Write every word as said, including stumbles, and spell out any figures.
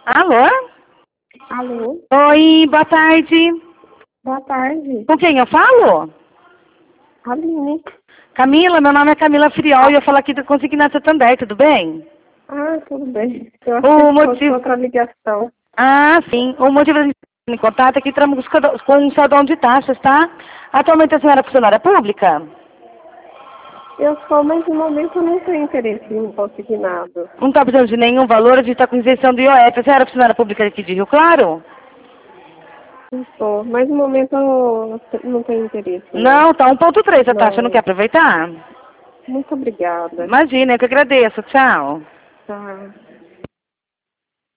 Alô? Alô? Oi, boa tarde. Boa tarde. Com quem eu falo? Aline. Camila, meu nome é Camila Friol e eu falo aqui do Consignado Santander, tudo bem? Ah, tudo bem. Eu O achei que fosse motivo... outra ligação. Ah, sim. O motivo da gente estar em contato é que estamos com um saudão de taxas, tá? Atualmente a senhora é funcionária pública? Eu sou, mas no momento eu não tenho interesse em consignado. Não está precisando de nenhum valor, a gente está com isenção do I O F. A senhora é funcionária pública aqui de Rio Claro? Não sou, mas no momento eu não tenho interesse, não. Não, tá um ponto três a taxa, não quer Não. aproveitar? Muito obrigada. Imagina, eu que agradeço. Tchau. Tá.